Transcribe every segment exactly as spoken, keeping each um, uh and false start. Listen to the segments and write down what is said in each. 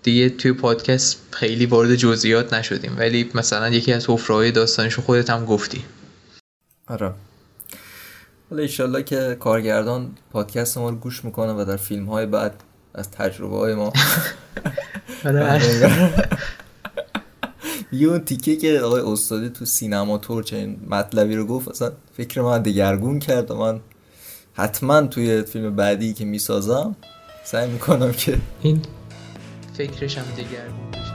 دیگه توی پادکست خیلی وارد جزئیات نشدیم، ولی مثلا یکی از حفره‌های داستانشو خودت هم گفتی. آره. حالا ایشالله که کارگردان پادکست ما رو گوش میکنه و در فیلم های بعد از تجربه های ما یه اون تیکه که آقای استادی تو سینماتور چنین مطلبی رو گفت اصلا فکر من دگرگون کرد و من حتما توی فیلم بعدی که میسازم سعی میکنم که این فکرش هم دگرگون بشه.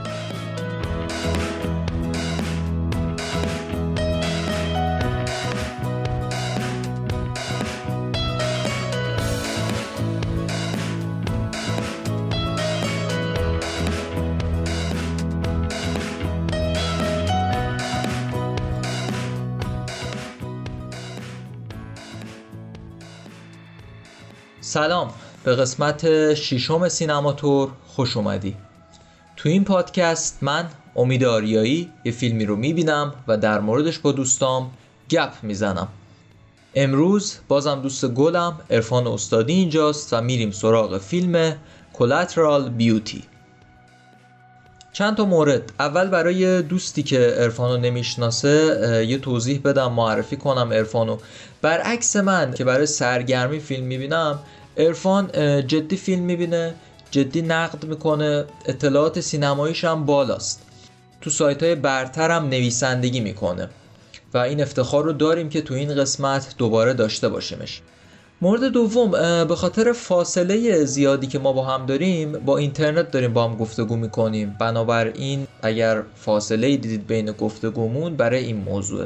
سلام، به قسمت ششم سینماتور خوش اومدی. تو این پادکست من امید آریایی یه فیلمی رو میبینم و در موردش با دوستام گپ میزنم. امروز بازم دوست گلم عرفان استادی اینجاست و میریم سراغ فیلم کلاترال بیوتی. چند تا مورد. اول برای دوستی که عرفانو نمیشناسه یه توضیح بدم، معرفی کنم عرفانو. برعکس من که برای سرگرمی فیلم میبینم، عرفان جدی فیلم میبینه، جدی نقد میکنه، اطلاعات سینماییش هم بالاست، تو سایت های برتر هم نویسندگی میکنه و این افتخار رو داریم که تو این قسمت دوباره داشته باشیمش. مورد دوم، به خاطر فاصله زیادی که ما با هم داریم، با اینترنت داریم با هم گفتگو میکنیم، بنابراین اگر فاصله دیدید بین گفتگومون برای این موضوع.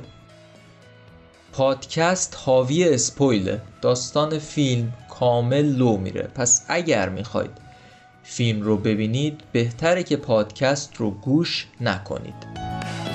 پادکست حاوی اسپویله، داستان فیلم کامل لو میره، پس اگر میخواید فیلم رو ببینید بهتره که پادکست رو گوش نکنید.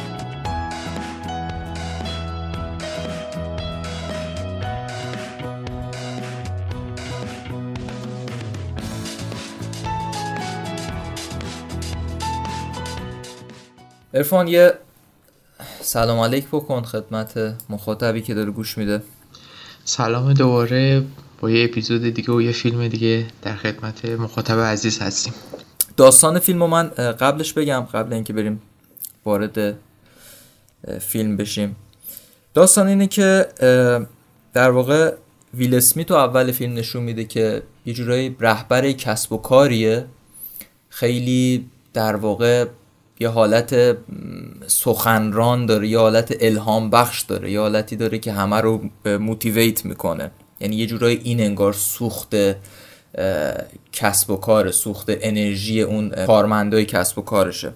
عرفان یه سلام علیک بکن خدمت مخاطبی که داره گوش میده. سلام دوباره، با یه اپیزود دیگه و یه فیلم دیگه در خدمت مخاطب عزیز هستیم. داستان فیلمو من قبلش بگم قبل اینکه بریم وارد فیلم بشیم. داستان اینه که در واقع ویل اسمیت تو اول فیلم نشون میده که یه جورایی رهبر کسب و کاریه، خیلی در واقع یه حالت سخنران داره، یه حالت الهام بخش داره، یه حالتی داره که همه رو موتیویت میکنه. یعنی یه جورایی این انگار سوخت کسب و کار، سوخت انرژی اون کارمندای کسب و کارشه.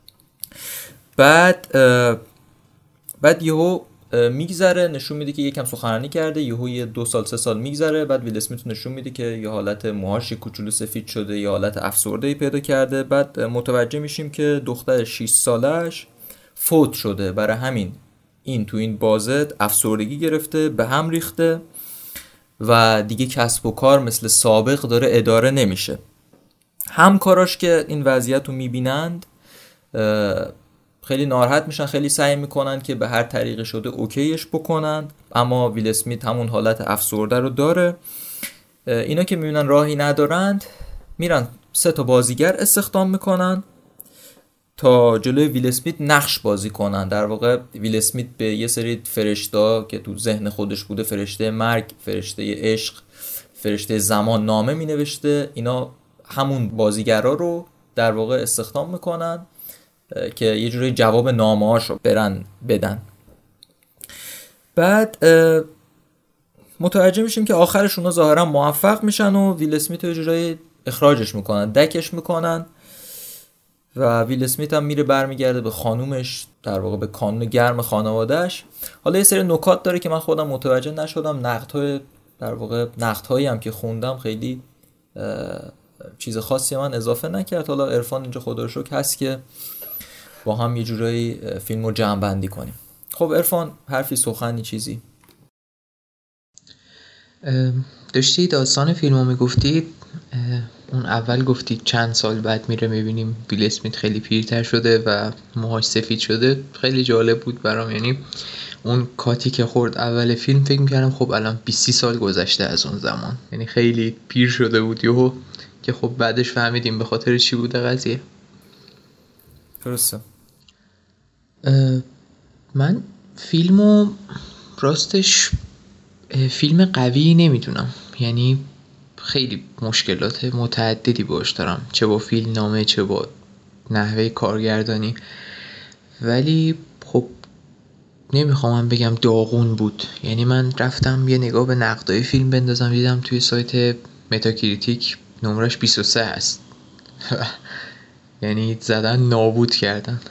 بعد بعد یهو میگذره نشون میده که یکم سخنرانی کرده، یهو یه دو سال سه سال میگذره، بعد ویل اسمیت نشون میده که یه حالت موهاش کوچولو سفید شده، یه حالت افسرده‌ای پیدا کرده. بعد متوجه میشیم که دختر شش سالش فوت شده، برای همین این تو این بازه افسردگی گرفته، به هم ریخته و دیگه کسب و کار مثل سابق داره اداره نمیشه. همکاراش که این وضعیت رو میبینند خیلی ناراحت میشن، خیلی سعی میکنن که به هر طریقی شده اوکیش بکنن، اما ویل اسمیت همون حالت افسرده رو داره. اینا که میبینن راهی ندارند میرن سه تا بازیگر استخدام میکنن تا جلوی ویل اسمیت نقش بازی کنن. در واقع ویل اسمیت به یه سری فرشته که تو ذهن خودش بوده، فرشته مرگ، فرشته عشق، فرشته زمان، نامه مینوشته. اینا همون بازیگرا رو در واقع استخدام میکنن که یه جوری جواب نامه‌هاشو برن بدن. بعد متوجه میشیم که آخرش اونا ظاهرا موفق میشن و ویل اسمیت رو یه جوری اخراجش میکنن، دکش میکنن و ویل اسمیت هم میره برمیگرده به خانومش، در واقع به کانون گرم خانواده‌اش. حالا یه سری نکات داره که من خودم متوجه نشدم، نقدهای در واقع نقدهایی هم که خوندم خیلی چیز خاصی من اضافه نکرد. حالا عرفان اینجا خدا رو شکر هست که با هم یه جورایی فیلم رو جمع بندی کنیم. خب عرفان، حرفی، سخنی، چیزی؟ داشتی داستان فیلم رو میگفتی، اون اول گفتی چند سال بعد میره میبینیم ویل اسمیت خیلی پیرتر شده و موهاش سفید شده. خیلی جالب بود برام، یعنی اون کاتی که خورد اول فیلم فکر میکردم خب الان بیست سال گذشته از اون زمان، یعنی خیلی پیر شده بود یهو، که خب بعدش فهمیدیم به خاطر چی بوده قضیه. درسته. من فیلمو راستش فیلم قوی نمیدونم، یعنی خیلی مشکلات متعددی باش دارم، چه با فیلم نامه چه با نحوه کارگردانی، ولی خب نمیخوام من بگم داغون بود. یعنی من رفتم یه نگاه به نقدای فیلم بندازم، دیدم توی سایت متاکریتیک نمرش بیست و سه هست. یعنی زدن نابود کردن.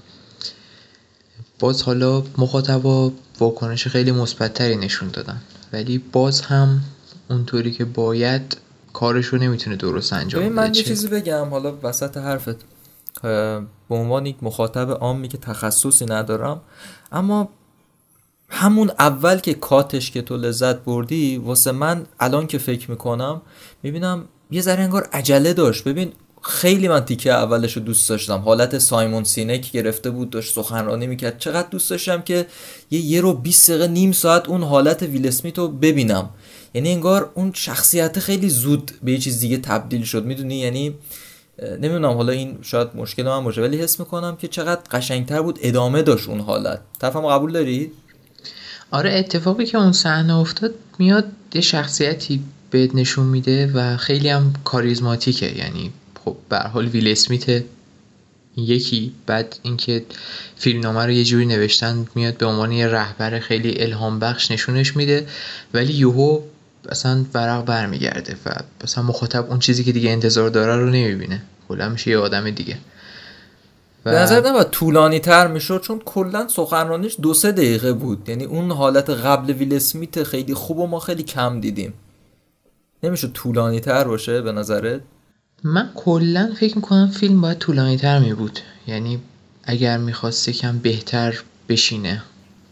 باز حالا مخاطبا واکنش خیلی مثبت‌تری نشون دادن، ولی باز هم اونطوری که باید کارشو نمیتونه درست انجام بده. من یه چیزی بگم حالا وسط حرفت، به عنوان یک مخاطب عامی که تخصصی ندارم، اما همون اول که کاتش که تو لذت بردی، واسه من الان که فکر میکنم میبینم یه ذره انگار عجله داشت. ببین خیلی من تیکه اولش رو دوست داشتم، حالت سایمون سینک گرفته بود داشت سخنرانی میکرد، چقدر دوست داشتم که یه یه رو بیست دقیقه نیم ساعت اون حالت ویل اسمیت رو ببینم. یعنی انگار اون شخصیت خیلی زود به یه چیز دیگه تبدیل شد، میدونی؟ یعنی نمیدونم، حالا این شاید مشکل من باشه، ولی حس میکنم که چقدر قشنگتر بود ادامه داشت اون حالت. طرفم قبول داری؟ آره، اتفاقی که اون صحنه افتاد میاد یه شخصیتی بهت نشون میده و خیلی هم کاریزماتیکه. یعنی خب به هر حال ویل اسمیت یکی، بعد اینکه فیلمنامه رو یه جوری نوشتن میاد به عنوان یه رهبر خیلی الهام بخش نشونش میده، ولی یهو اصلا ورق برمیگرده و اصلا مخاطب اون چیزی که دیگه انتظار داره رو نمیبینه، کلا میشه یه آدم دیگه. به نظر نباید طولانی تر میشد، چون کلا سخنرانیش دو سه دقیقه بود. یعنی اون حالت قبل ویل اسمیت خیلی خوب و ما خیلی کم دیدیم. نمیشد طولانی تر باشه به نظرت؟ من کلا فکر میکنم فیلم باید طولانی تر می بود، یعنی اگر میخواست یکم بهتر بشینه.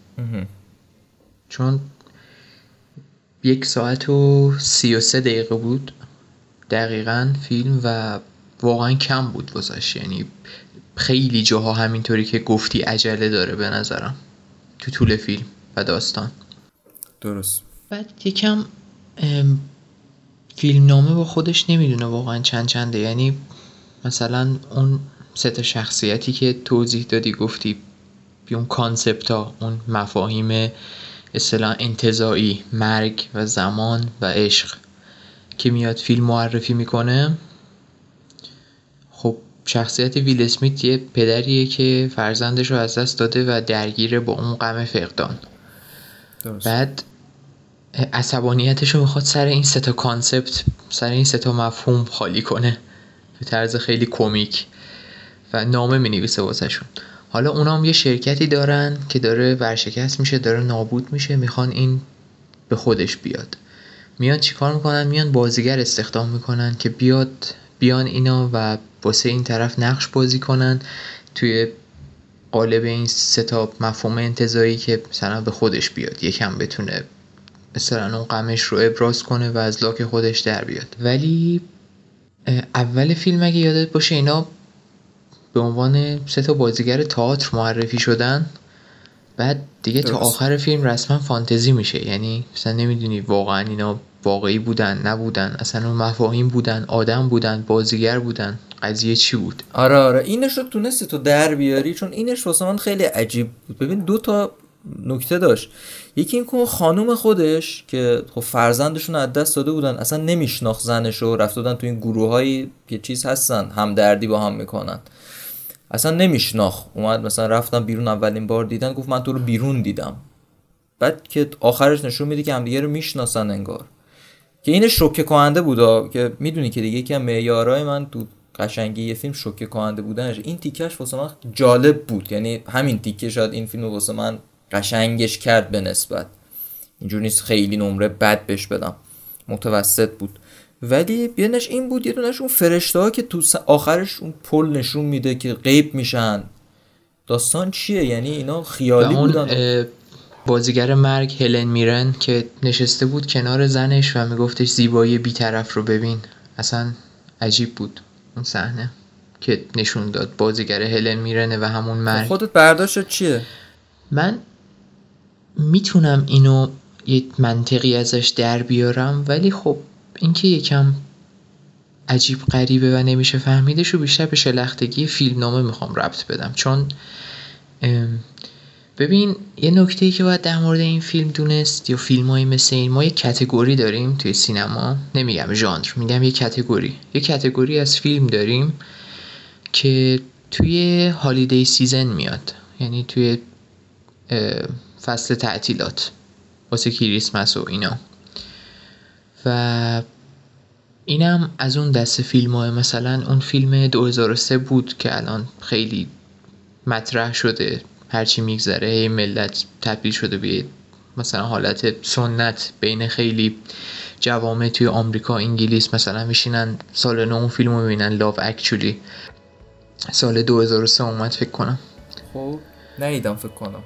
چون یک ساعت و سی و سه دقیقه بود دقیقاً فیلم و واقعا کم بود واسش. یعنی خیلی جاها همینطوری که گفتی عجله داره به نظرم تو طول فیلم و داستان. درست. بعد یکم فیلم نامه با خودش نمیدونه واقعا چند چنده. یعنی مثلا اون سه تا شخصیتی که توضیح دادی، گفتی اون کانسپت ها، اون مفاهیم اصطلاحاً انتزاعی، مرگ و زمان و عشق که میاد فیلم معرفی میکنه. خب شخصیت ویل اسمیت یه پدریه که فرزندش رو از دست داده و درگیره با اون غم فقدان. درست. بعد عصبانیتش رو میخواد سر این سه تا کانسپت، سر این سه تا مفهوم خالی کنه به طرز خیلی کمیک و نامه مینویسه واسهشون. حالا اونا هم یه شرکتی دارن که داره ورشکست میشه، داره نابود میشه، میخوان این به خودش بیاد. میان چیکار میکنن؟ میان بازیگر استخدام میکنن که بیاد بیان اینا و واسه این طرف نقش بازی کنن توی قالب این سه تا مفهوم انتزاعی که مثلا به خودش بیاد، یکم بتونه مثلا اون غمش رو ابراز کنه و از لاک خودش در بیاد. ولی اول فیلم اگه یادت باشه اینا به عنوان سه تا بازیگر تئاتر معرفی شدن، بعد دیگه درست. تا آخر فیلم رسما فانتزی میشه. یعنی مثلا نمیدونی واقعا اینا واقعی بودن نبودن، اصلا اون مفاهیم بودن، آدم بودن، بازیگر بودن، قضیه چی بود. آره آره اینش رو تونستی تو در بیاری، چون اینش واسه من خیلی عجیب بود. ببین دو تا نکته داشت. یکی این که خانوم خودش که خب فرزندشون از دست داده بودن، اصلا نمیشناخت زنش رو، رفت دادن تو این گروه‌های یه چیز هستن همدردی با هم میکنن، اصلا نمیشناخت. اومد مثلا رفتن بیرون، اولین بار دیدن گفت من تو رو بیرون دیدم. بعد که آخرش نشون میده که همدیگه رو میشناسن انگار، که اینش شوکه کننده بود. که میدونی که دیگه یکم معیارای من تو قشنگی یه فیلم شوکه کننده بودنش، این تیکش واسه من جالب بود. یعنی همین تیکه شاید این فیلم واسه من قشنگش کرد به نسبت. اینجور نیست خیلی نمره بد بهش بدم، متوسط بود. ولی بیانش این بود، یه دونش اون فرشته ها که تو آخرش اون پل نشون میده که غیب میشن. داستان چیه؟ یعنی اینا خیالی بودن. بازیگر مرگ هلن میرن که نشسته بود کنار زنش و میگفتش زیبایی بی‌طرف رو ببین. اصلا عجیب بود اون صحنه که نشون داد بازیگر هلن میرنه و همون مرگ. خودت برداشت چیه؟ من میتونم اینو یه منطقی ازش در بیارم، ولی خب اینکه یکم عجیب غریبه و نمیشه فهمیدش رو بیشتر به شلختگی فیلمنامه میخوام ربط بدم. چون ببین یه نکته‌ای که باید در مورد این فیلم دونست یا فیلمایی مثل این، ما یه کتگوری داریم توی سینما، نمیگم ژانر، میگم یه کتگوری یه کتگوری از فیلم داریم که توی هالیدی سیزن میاد، یعنی توی فصل تعطیلات واسه کریسمس و اینا. و اینم از اون دسته فیلم‌ها. مثلا اون فیلم دو هزار و سه بود که الان خیلی مطرح شده، هرچی میگذره هی ملت تبدیل شده به مثلا حالت سنت بین خیلی جوامع توی آمریکا، انگلیس، مثلا میشینن سال نو اون فیلمو میبینن، لاو اکچولی سال دو هزار و سه اومد فکر کنم. خب ندیدم فکر کنم.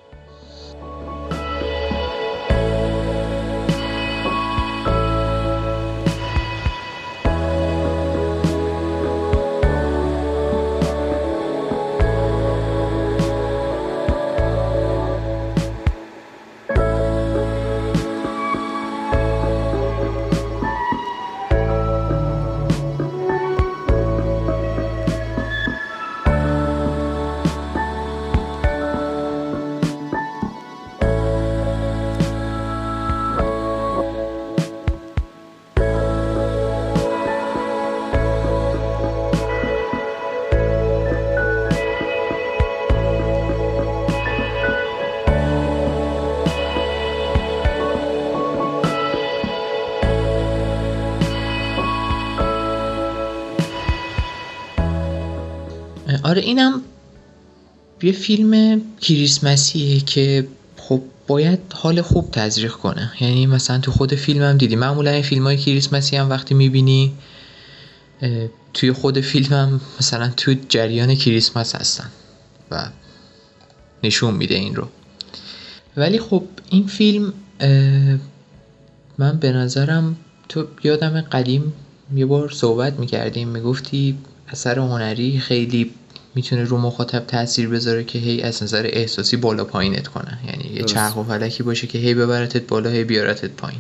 آره اینم یه فیلم کریسمسیه که خب باید حال خوب تزریق کنه. یعنی مثلا تو خود فیلمم دیدی، معمولا این فیلمای کریسمسی هم وقتی میبینی توی خود فیلمم مثلا توی جریان کریسمس هستن و نشون میده این رو. ولی خب این فیلم من به نظرم، تو یادم قدیم یه بار صحبت میکردیم میگفتی اثر هنری خیلی میتونه رو مخاطب تاثیر بذاره که هی از نظر احساسی بالا پایینت کنه، یعنی یه چرخ و فلکی باشه که هی ببرتت بالا هی بیارتت پایین.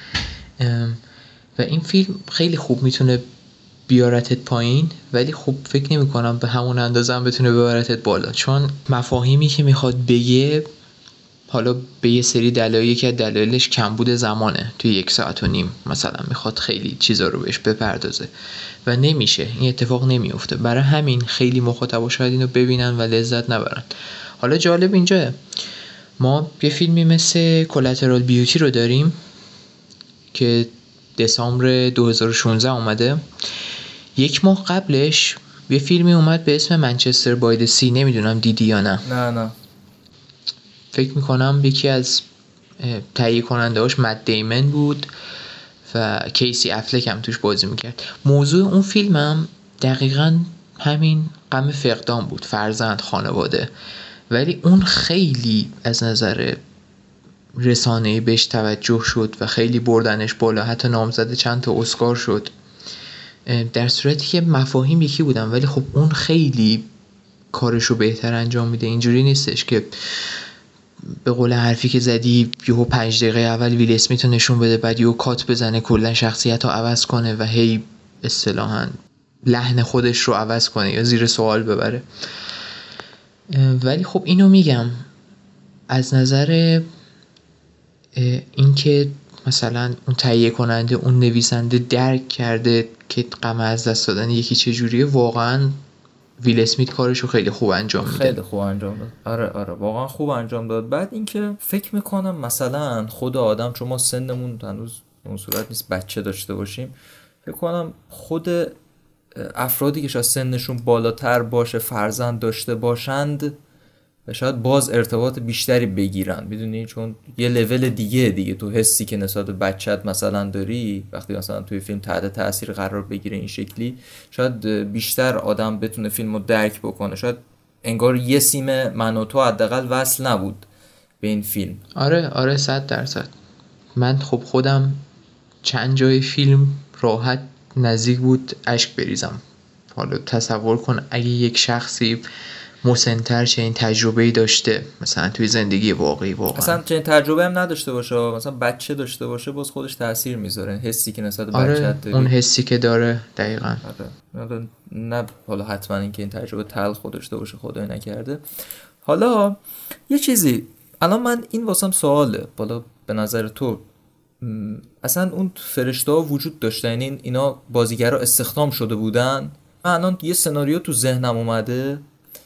و این فیلم خیلی خوب میتونه بیارتت پایین، ولی خب فکر نمی کنم به همون اندازه هم بتونه ببرتت بالا، چون مفاهیمی که میخواد بگه حالا به یه سری دلایلی که دلایلش کمبود زمانه، توی یک ساعت و نیم مثلا میخواد خیلی چیزا رو بهش بپردازه و نمیشه، این اتفاق نمیفته. برای همین خیلی مخاطبا شاید اینو ببینن و لذت نبرن. حالا جالب اینجاست ما یه فیلمی مثل کلاترال بیوتی رو داریم که دسامبر دو هزار و شانزده اومده. یک ماه قبلش یه فیلمی اومد به اسم منچستر بای د سی، نمیدونم دیدی یا نه. نه نه فکر میکنم یکی از تهیه کننده هاش مت دیمن بود و کیسی افلک هم توش بازی میکرد. موضوع اون فیلمم دقیقاً همین غم فقدان بود، فرزند، خانواده. ولی اون خیلی از نظر رسانه‌ای بهش توجه شد و خیلی بردنش بالا، حتی نامزد چند تا اسکار شد، در صورتی که مفاهیم یکی بودن. ولی خب اون خیلی کارشو بهتر انجام میده. اینجوری نیستش که به قول حرفی که زدی یهو پنج دقیقه اول ویل اسمیت رو نشون بده بعد یهو کات بزنه کلا شخصیت رو عوض کنه و هی اصطلاحاً لحن خودش رو عوض کنه یا زیر سوال ببره. ولی خب اینو میگم از نظر اینکه مثلا اون تهیه کننده، اون نویسنده درک کرده که غم از دست دادن یکی چجوریه، واقعا ویل اسمیت کارشو خیلی خوب انجام میده. خیلی خوب انجام داد. آره آره واقعا خوب انجام داد. بعد اینکه فکر میکنم مثلا خود آدم، چون ما سنمون هنوز اون صورت نیست بچه داشته باشیم، فکر کنم خود افرادی که شاید سنشون بالاتر باشه، فرزند داشته باشند، و شاید باز ارتباط بیشتری بگیرن، میدونی، چون یه لول دیگه دیگه تو حسی که نسبت به بچت مثلا داری وقتی مثلا توی فیلم تحت تاثیر قرار بگیره این شکلی، شاید بیشتر آدم بتونه فیلمو درک بکنه. شاید انگار یه سیم من و تو حداقل وصل نبود به این فیلم. آره آره صد درصد. من خب خودم چند جای فیلم راحت نزدیک بود اشک بریزم. حالا تصور کن اگه یک شخصی مسن‌تر چنین تجربه‌ای داشته مثلا توی زندگی واقعی واقعا اصلا چنین تجربه هم نداشته باشه، مثلا بچه داشته باشه باز خودش تاثیر میذاره، حسی که نسبت به آره بچه‌ت داری، اون حسی که داره دقیقاً. آره نه حالا حتما اینکه این تجربه تلخ داشته باشه خدای نکرده. حالا یه چیزی الان من این واسم سواله، بالا به نظر تو اصلا اون فرشته‌ها وجود داشتن، یعنی اینا بازیگرا استخدام شده بودن؟ من الان یه سناریو تو ذهنم اومده،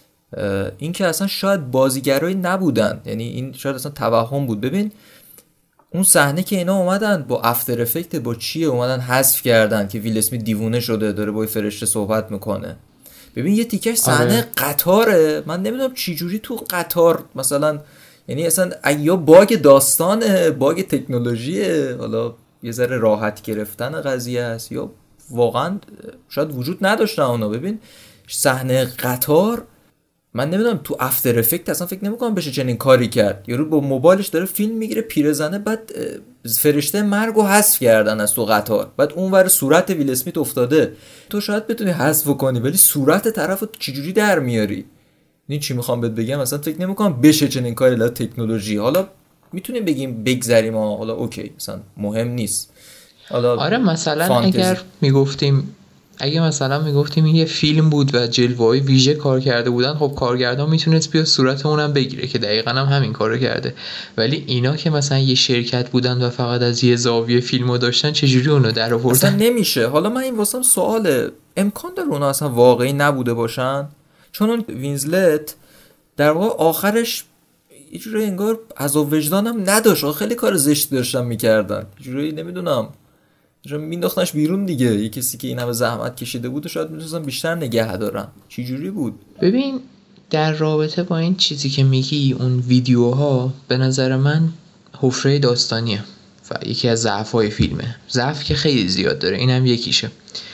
این که اصلا شاید بازیگرایی نبودن، یعنی این شاید اصلا توهم بود. ببین اون صحنه که اینا اومدن با افتر افکت با چیه اومدن حذف کردن که ویل اسمیت دیوونه شده داره با فرشته صحبت میکنه، ببین یه تیکش صحنه آره. قطاره، من نمیدونم چی جوری تو قطار مثلا، یعنی اصلا یا باگ داستانه، باگ تکنولوژیه، حالا یه ذره راحت گرفتن قضیه است یا واقعا شاید وجود نداشتن اونا. ببین صحنه قطار من نمیدونم تو افتر افکت اصلا فکر نمیکنم بشه چنین کاری کرد، یارو با موبایلش داره فیلم میگیره پیرزنه، بعد فرشته مرگو حذف کردن از تو قطار، بعد اونور صورت ویل اسمیت افتاده، تو شاید بتونی حذف کنی ولی صورت طرفو چجوری در میاری؟ این چی میخوام بهت بگم، مثلا فکر نمیکنم بشه چنین کاری لا تکنولوژی. حالا میتونیم بگیم بگذریم ها، حالا اوکی مثلا مهم نیست. حالا آره مثلا فانتزی. اگر میگفتیم اگه مثلا میگفتیم این یه فیلم بود و جلوه‌های ویژه کار کرده بودن، خب کارگردان میتونست بیا صورت اونم بگیره که دقیقاً هم همین کارو کرده، ولی اینا که مثلا یه شرکت بودن و فقط از یه زاویه فیلمو داشتن چجوری اونو در آوردن؟ اصلا نمیشه. حالا من این واسم سواله، امکان داره اونا اصلا واقعی نبوده باشن؟ چون اون وینزلت در واقع آخرش یه جوری انگار عذاب وجدانم نداشت، خیلی کار زشتی داشتن میکردن، یه جوری نمیدونم چون مینداختنش بیرون دیگه، یه کسی که این همه زحمت کشیده بود شاید میتونستن بیشتر نگه دارن. چی جوری بود؟ ببین در رابطه با این چیزی که میگی، اون ویدیوها به نظر من حفره داستانیه و یکی از ضعف‌های فیلمه، ضعف که خیلی زیاد داره اینم یکیشه،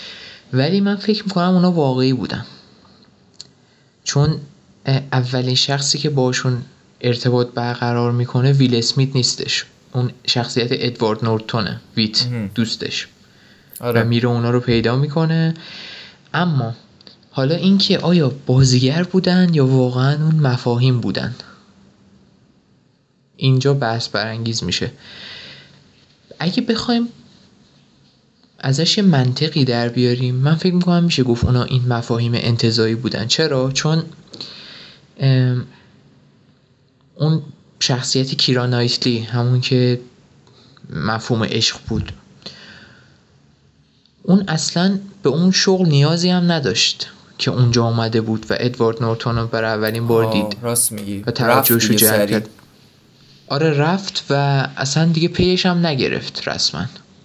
ولی من فکر میکنم اونا واقعی بودن، چون اولین شخصی که باشون ارتباط برقرار میکنه ویل اسمیت نیستش، اون شخصیت ادوارد نورتونه، ویت دوستش. آره. و میره اونا رو پیدا میکنه. اما حالا این که آیا بازیگر بودن یا واقعا اون مفاهیم بودن، اینجا بحث برانگیز میشه. اگه بخوایم ازش یه منطقی در بیاریم، من فکر میکنم میشه گفت اونا این مفاهیم انتزاعی بودن. چرا؟ چون اون شخصیت کیرا نایتلی، همون که مفهوم عشق بود، اون اصلا به اون شغل نیازی هم نداشت که اونجا آمده بود و ادوارد نورتون رو برای اولین بار دید. راست میگی. و توجهشو جلب کرد. آره رفت و اصلا دیگه پیش هم نگرفت رسما.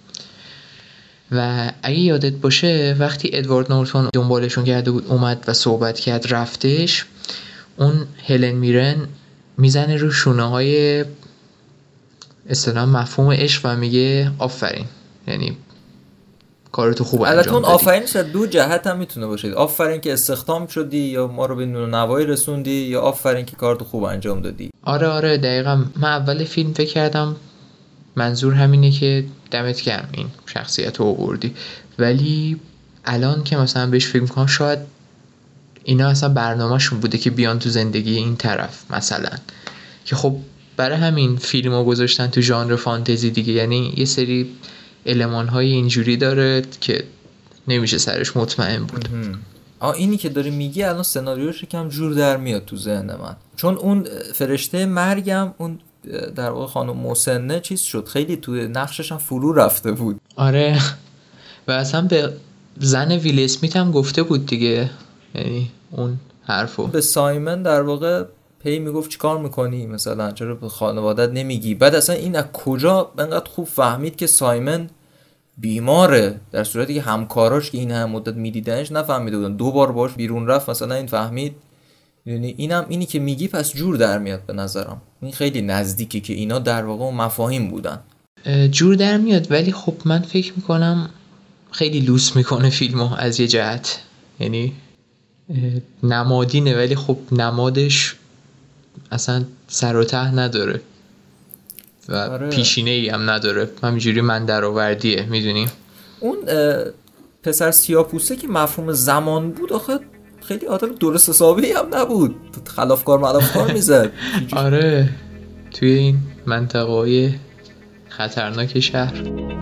و اگه یادت باشه وقتی ادوارد نورتون دنبالشون کرده بود اومد و صحبت کرد رفتش، اون هلن میرن میزنه رو شونه های اصطلاحاً مفهوم عشق و میگه آفرین، یعنی کارتو خوب انجام دادی. البته آفرین شد دو جهت هم میتونه باشه، آفرین که استخدام شدی یا ما رو به نون نوایی رسوندی، یا آفرین که کارتو خوب انجام دادی. آره آره دقیقاً. من اول فیلم فکر کردم منظور همینه که دمت گرم این شخصیت رو آوردی، ولی الان که مثلا بهش فکر میکنم شاید اینا اصلا برنامه‌شون بوده که بیان تو زندگی این طرف مثلا، که خب برای همین فیلمو گذاشتن تو ژانر فانتزی دیگه، یعنی یه سری المان‌های اینجوری داره که نمیشه سرش مطمئن بود. آ اینی که داری میگی الان سناریوش یکم جور در میاد تو ذهن من، چون اون فرشته مرگم اون در واقع خانم مسنه چیز شد، خیلی تو نقشش هم فرو رفته بود. آره و اصلا به زن ویل اسمیت هم گفته بود دیگه، یعنی اون حرفو به سایمن در واقع هی میگفت چیکار میکنی مثلا، چرا به خانوادت نمیگی؟ بعد اصلا این از کجا انقدر خوب فهمید که سایمن بیماره، در صورتی که همکاراش که این هم مدت میدیدنش نفهمیده بودن، دو بار باش بیرون رفت مثلا این فهمید. یعنی اینم اینی که میگی پس جور در میاد به نظرم، این خیلی نزدیکه که اینا در واقع مفاهیم بودن. جور در میاد، ولی خب من فکر میکنم خیلی لوس میکنه فیلمو از یه جهت، یعنی نمادینه ولی خب نمادش اصلا سر و ته نداره و آره. پیشینه ای هم نداره، همینجوری من درآوردیه. میدونی اون پسر سیاپوسه که مفهوم زمان بود آخه خیلی آدم درست حسابی هم نبود، خلافکار ملافکار میزد. آره توی این منطقه‌های خطرناک شهر.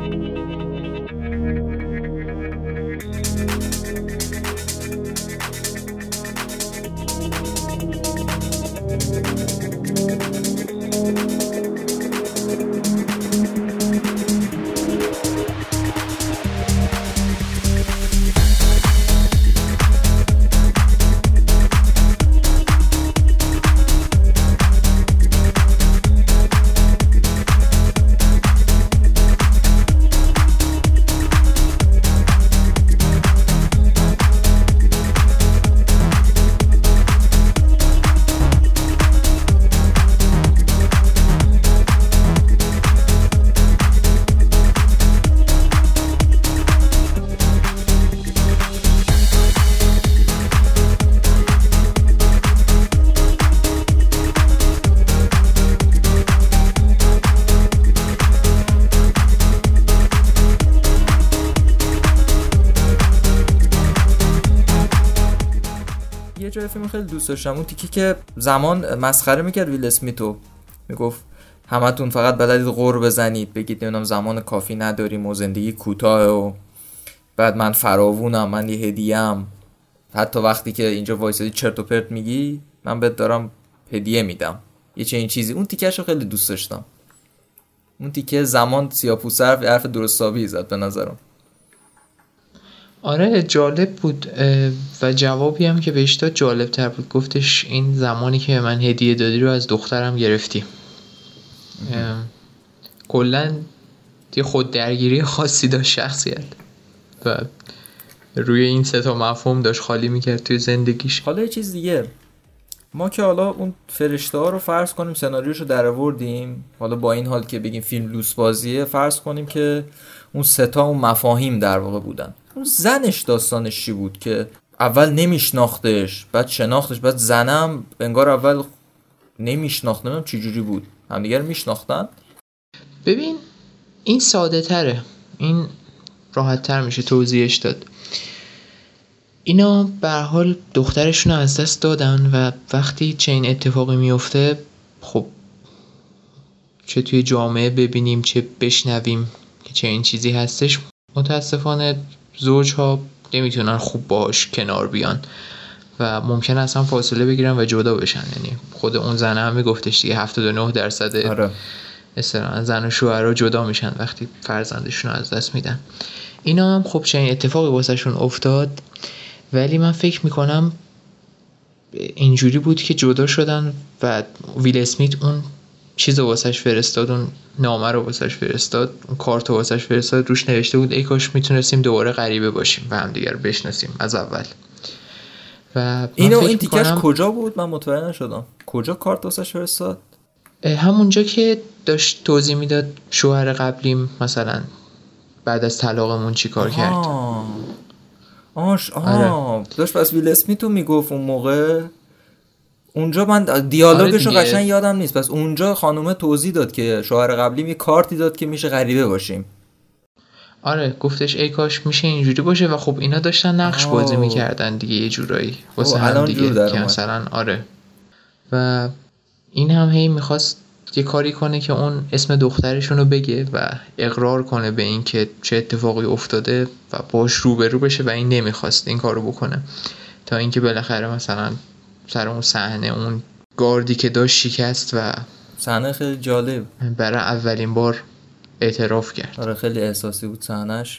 جای فیلم خیلی دوست داشتم اون تیکی که زمان مسخره میکرد ویل اسمیتو، میگفت همتون فقط بلدید غر بزنید، بگید نمیدونم زمان کافی نداریم و زندگی کوتاه و بعد من فراوونم، من یه هدیه‌ام، حتی وقتی که اینجا وایسادی چرت و پرت میگی من بهت دارم هدیه میدم، یه چنین چیزی. اون تیکهشو خیلی دوست داشتم. اون تیکه زمان سیاه‌پوست حرف حرف درست حسابی زد به نظرم. آره جالب بود و جوابی هم که بهش داد جالب تر بود. گفتش این زمانی که من هدیه دادی رو از دخترم گرفتی. کلن یه خود درگیری خاصی داشت شخصیت و روی این سه تا مفهوم داشت خالی میکرد توی زندگیش. حالا یه چیز دیگه، ما که حالا اون فرشته ها رو فرض کنیم سناریوشو در آوردیم، حالا با این حال که بگیم فیلم لوس بازیه، فرض کنیم که اون سه تا اون مفاهیم در واقع بودن. اون زنش داستانش چی بود که اول نمیشناختش بعد شناختش، بعد زنم انگار اول نمیشناخت، نمیدونم چی جوری بود، همدیگه رو میشناختن. ببین این ساده تره، این راحت تر میشه توضیحش داد. اینا به هر حال دخترشون رو از دست دادن و وقتی چه این اتفاقی میفته، خب چه توی جامعه ببینیم چه بشنویم که چه این چیزی هستش، متاسفانه زوجها نمیتونن خوب باهاش کنار بیان و ممکنه اصلا فاصله بگیرن و جدا بشن. یعنی خود اون زنه هم میگفتش دیگه هفتاد و نه درصد آره. اصلا زن و شوهرها جدا میشن وقتی فرزندشون رو از دست میدن. اینا هم خب چه این اتفاقی واسهشون افتاد، ولی من فکر میکنم اینجوری بود که جدا شدن و ویل اسمیت اون چیز رو واسش فرستاد، اون نامه رو واسش فرستاد، اون کارت رو واسش فرستاد، روش نوشته بود ای کاش میتونستیم دوباره غریبه باشیم و هم دیگر رو بشناسیم از اول. و اینو این تیکش کجا بود؟ من مطمئن نشدم کجا کارت واسش فرستاد. همونجا که داشت توضیح میداد شوهر قبلیم مثلا بعد از طلاقمون چی کار کرد. آش آه داشت پس ویل اسمیت رو میگفت اون موقع. اونجا من دیالوگش رو آره قشنگ یادم نیست، پس اونجا خانومه توضیح داد که شوهر قبلیم یه کارتی داد که میشه غریبه باشیم. آره گفتش ای کاش میشه اینجوری باشه و خب اینا داشتن نقش بازی میکردن دیگه یه جورایی واسه هم دیگه که مثلا آره. و این هم هی میخواست یه کاری کنه که اون اسم دخترشون رو بگه و اقرار کنه به این که چه اتفاقی افتاده و باش روبرو بشه و این نمیخواست این کارو بکنه، تا اینکه بالاخره مثلا سر اون صحنه اون گاردی که داشت شکست و صحنه خیلی جالب برای اولین بار اعتراف کرد. آره خیلی احساسی بود صحنه‌اش.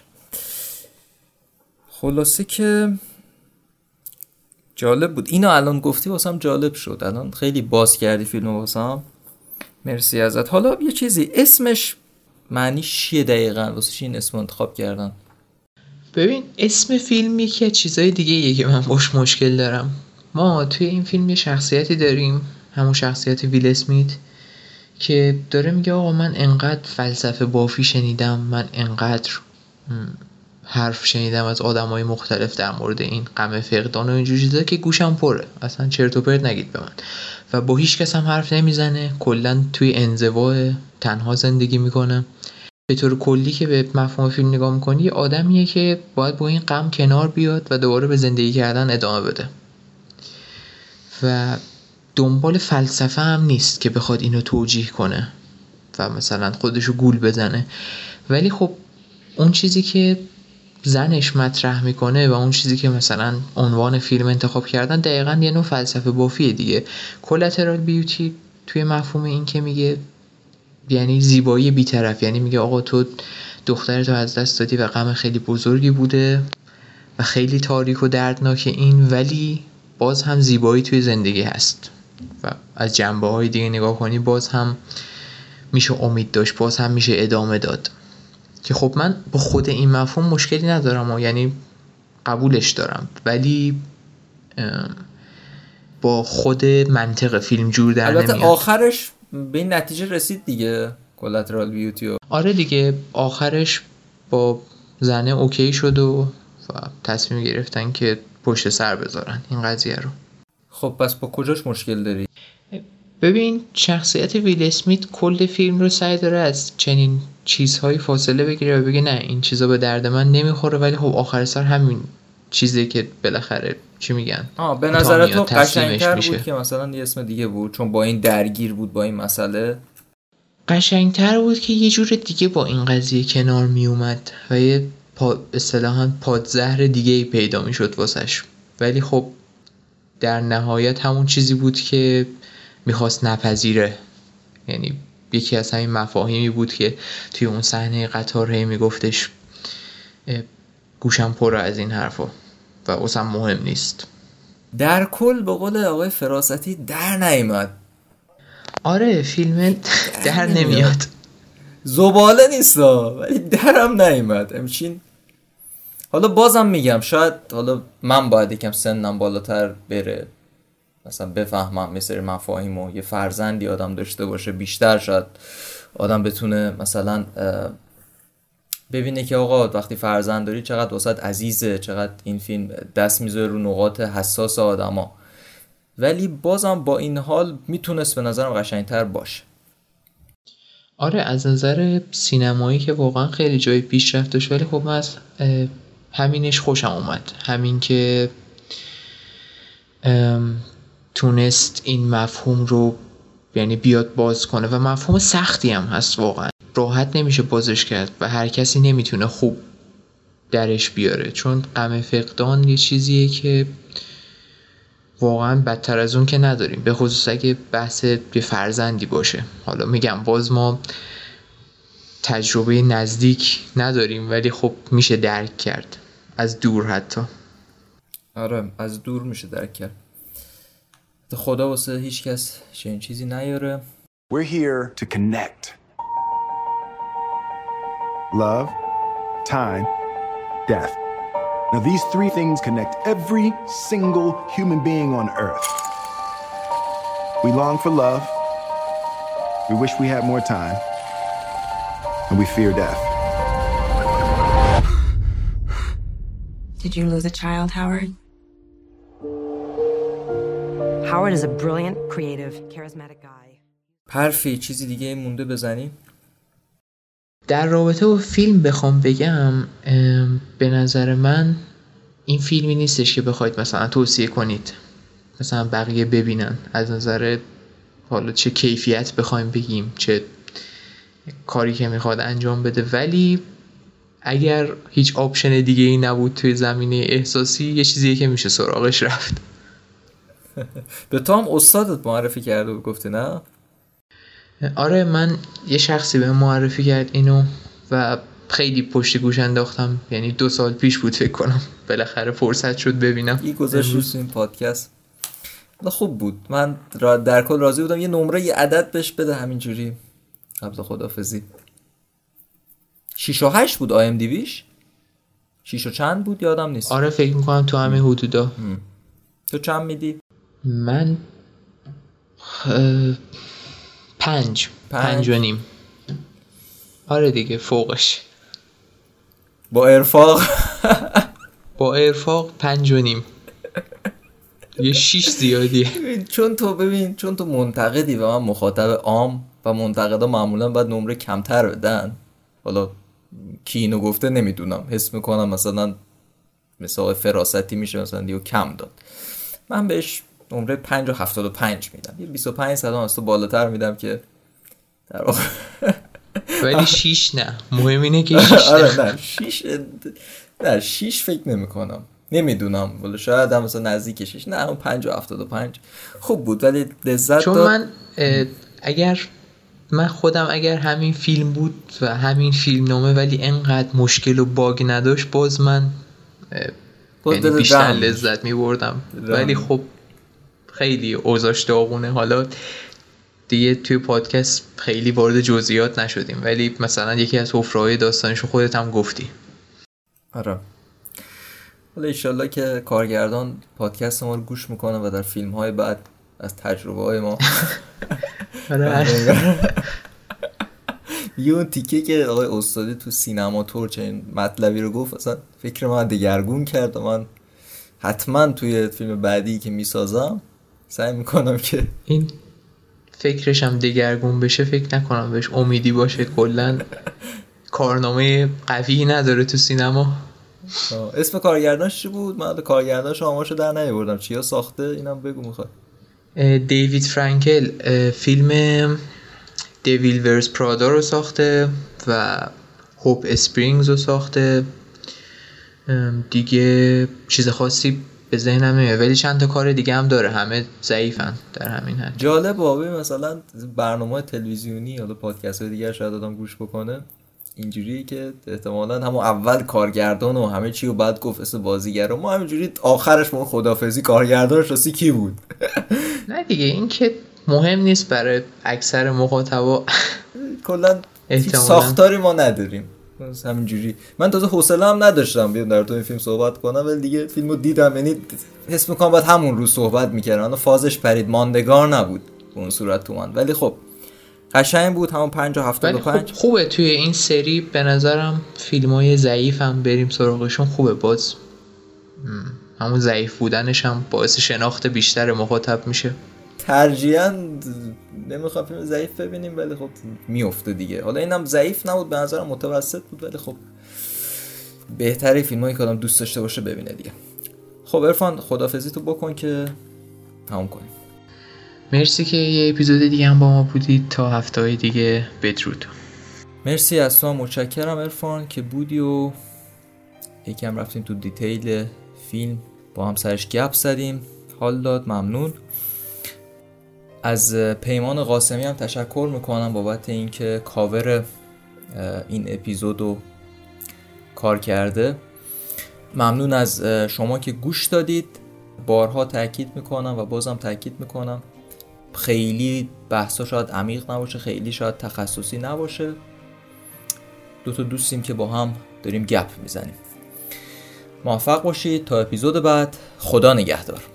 خلاصه که جالب بود. اینو الان گفتی واسم جالب شد، الان خیلی باز کردی فیلمو واسم، مرسی ازت. حالا یه چیزی، اسمش معنیش چیه دقیقاً؟ واسه چی این اسم انتخاب کردن؟ ببین اسم فیلم یکی از چیزای دیگه ایه که من باش مشکل دارم. ما توی این فیلم یه شخصیتی داریم، همون شخصیت ویل اسمیت، که داره میگه آقا من انقدر فلسفه بافی شنیدم، من انقدر حرف شنیدم از آدمای مختلف در مورد این غم فقدان و اینجور چیزا که گوشم پره، اصلا چرت و پرت نگید به من. و با هیچ کس هم حرف نمیزنه، کلا توی انزوا تنها زندگی میکنه. به طور کلی که به مفهوم فیلم نگاه میکنی، یه آدمیه که باید با این غم کنار بیاد و دوباره به زندگی کردن ادامه بده. و دنبال فلسفه هم نیست که بخواد اینو توجیه کنه و مثلا خودشو گول بزنه، ولی خب اون چیزی که زنش مطرح میکنه و اون چیزی که مثلا عنوان فیلم انتخاب کردن دقیقاً یه نوع فلسفه بافیه دیگه. کلاترال بیوتی توی مفهوم این که میگه یعنی زیبایی بی‌طرف، یعنی میگه آقا تو دخترتو از دست دادی و غم خیلی بزرگی بوده و خیلی تاریک و دردناک این، ولی باز هم زیبایی توی زندگی هست و از جنبه های دیگه نگاه کنی باز هم میشه امید داشت، باز هم میشه ادامه داد. که خب من با خود این مفهوم مشکلی ندارم و یعنی قبولش دارم، ولی با خود منطق فیلم جور در نمیاد. البته آخرش به این نتیجه رسید دیگه کلاترال بیوتی. آره دیگه آخرش با زنه اوکی شد و تصمیم گرفتن که پشت سر بذارن این قضیه رو. خب پس با کجاش مشکل داری؟ ببین شخصیت ویل اسمیت کل فیلم رو سعی داره از چنین چیزهایی فاصله بگیره و بگه نه این چیزا به درد من نمیخوره، ولی خب آخر سر همین چیزی که بالاخره چی میگن آه به نظر تو قشنگتر بود که مثلا یه اسم دیگه بود چون با این درگیر بود با این مسئله؟ قشنگتر بود که یه جور دیگه با این قضیه کنار میومد و یه پا اصطلاحاً پادزهر دیگه ای پیدا میشد واسش، ولی خب در نهایت همون چیزی بود که میخواست نپذیره. یعنی یکی از همین مفاهیمی بود که توی اون صحنه قطار هی میگفتش گوشم پره از این حرفا و اصلا مهم نیست. در کل به قول آقای فراستی در نیامد. آره فیلم در نمیاد، زباله نیستا ولی درم نیامد همچین. حالا بازم میگم شاید حالا من باید یکم سنم بالاتر بره مثلا بفهمم یه سری مفاهیم و یه فرزندی آدم داشته باشه بیشتر شاید آدم بتونه مثلا ببینه که آقا وقتی فرزند داری چقدر واسط عزیزه، چقدر این فیلم دست میذاره رو نقاط حساس آدما، ولی بازم با این حال میتونست به نظرم قشنگتر باشه. آره از نظر سینمایی که واقعا خیلی جای پیشرفت داشت، ولی خب من از همینش خوشم اومد، همین که تونست این مفهوم رو یعنی بیاد باز کنه و مفهوم سختی هم هست واقعا، راحت نمیشه بازش کرد و هر کسی نمیتونه خوب درش بیاره، چون غم فقدان یه چیزیه که واقعا بدتر از اون که نداریم، به خصوص اگه بحث یه فرزندی باشه. حالا میگم باز ما تجربه نزدیک نداریم ولی خب میشه درک کرد از دور، حتی آره از دور میشه درک کرد. خدا واسه هیچ کس چنین چیزی نیاره. We're here to connect. Love, time, death. Now these three things connect every single human being on earth. We long for love, we wish we had more time, and we fear death. Did you lose a child, Howard? Howard is a brilliant, creative, charismatic guy. حرفی چیزی دیگه مونده بزنی؟ در رابطه با فیلم بخوام بگم به نظر من این فیلمی نیستش که بخواید مثلا توصیه کنید مثلا بقیه ببینن، از نظر حالا چه کیفیت بخوایم بگیم چه کاری که میخواد انجام بده، ولی اگر هیچ آپشن دیگه ای نبود توی زمینه احساسی یه چیزیه که میشه سراغش رفت. به تو هم استادت معرفی کرده و گفته نه؟ آره من یه شخصی به معرفی کرد اینو و خیلی پشت گوش انداختم، یعنی دو سال پیش بود فکر کنم، بالاخره فرصت شد ببینم. این گذاشت این پادکست خوب بود، من در کل راضی بودم. یه نمره یه عدد بهش بده همینجوری قبل خدافظی. شیش و هشت بود آی ام دی بیش، شیش و چند بود یادم نیست. آره فکر میکنم تو همه حدودا. تو چند میدی؟ من پنج پنج و نیم. آره دیگه فوقش با ارفاق با ارفاق پنج و نیم. یه شیش زیادیه. چون تو ببین چون تو منتقدی و من مخاطب عام و منتقدا معمولا باید نمره کمتر بدن. حالا کی اینو گفته نمیدونم، حس میکنم مثلا مثلا فراستی میشه مثلا دیو کم داد. من بهش نمره پنج و هفتاد و پنج میدم. یه بیست و پنج صدام از تو بالاتر میدم که در واقع ولی شیش نه، مهم اینه که شیش نه. آره نه شیش نه شیش فکر نمی کنم، نمیدونم ولی شاید هم مثلا نزدیک شیش، نه اون پنج و هفتاد و پنج خوب بود ولی لذت چون داد. من اگر من خودم اگر همین فیلم بود و همین فیلم نامه ولی انقدر مشکل و باگ نداشت باز من یعنی بیشتر لذت می بردم، ولی خب خیلی اوضاعش داغونه. حالا دیگه توی پادکست خیلی وارد جزئیات نشدیم ولی مثلا یکی از حفره‌های داستانشو خودت هم گفتی. آره حالا انشالله که کارگردان پادکست ما رو گوش میکنه و در فیلم های بعد از تجربه های ما یه اون تیکه که آقای استادی تو سینما تور چنین مطلبی رو گفت اصلا فکر من دگرگون کرد و من حتما توی فیلم بعدی که میسازم سعی میکنم که این فکرش هم دگرگون بشه، فکر نکنم بهش امیدی باشه. کلن کارنامه قوی نداره تو سینما. اسم کارگردانش چی بود؟ من کارگردانش آمارشو در نیاوردم. چیا ساخته؟ اینم بگو میخواد. دیوید فرانکل فیلم دیویل ورس پرادا رو ساخته و هوپ اسپرینگز رو ساخته. دیگه چیز خاصی به ذهنم نمیاد ولی چند تا کار دیگه هم داره، همه ضعیفن در همین حد. جالب واقعی مثلا برنامه تلویزیونی یا پادکست های دیگه شاید آدم گوش بکنه اینجوری که احتمالاً همون اول کارگردان و همه چی رو بعد گفت اسم بازیگر و ما همینجوری آخرش ما خدافظی کارگردانش راستی کی بود. نه دیگه این که مهم نیست برای اکثر مخاطبا. کلا ساختاری ما نداریم همینجوری. من تازه حوصله هم نداشتم بیام در تو این فیلم صحبت کنم ولی دیگه فیلمو دیدم، یعنی حس میکنم باید همون رو صحبت میکردم. اون فازش پرید ماندگار نبود به اون صورت تو من، ولی خب قشنگ بود. همون پنج و هفتاد و پنج خوب خوبه. توی این سری به نظرم فیلمای ضعیف هم بریم سراغشون خوبه. باز همون ضعیف بودنش هم باعث شناخت بیشتر مخاطب میشه. ترجیحاً نمیخوام فیلم ضعیف ببینیم ولی خب میفته دیگه. حالا اینم ضعیف نبود به نظرم، متوسط بود ولی خب بهتره فیلمایی که آدم دوست داشته باشه ببینه دیگه. خب عرفان خدافظی تو بکن که تموم کنیم. مرسی که یه اپیزود دیگه هم با ما بودید. تا هفته‌های دیگه بدرود. مرسی از تو، متشکرم عرفان که بودی و یکم رفتیم تو دیتیل فیلم با هم سرش گپ زدیم، حال داد. ممنون. از پیمان قاسمی هم تشکر میکنم بابت اینکه کاور این اپیزودو کار کرده. ممنون از شما که گوش دادید. بارها تاکید میکنم و بازم تاکید میکنم خیلی بحثا شاید عمیق نباشه، خیلی شاید تخصصی نباشه. دو تا دوستیم که با هم داریم گپ میزنیم. موفق باشید تا اپیزود بعد. خدا نگهدار.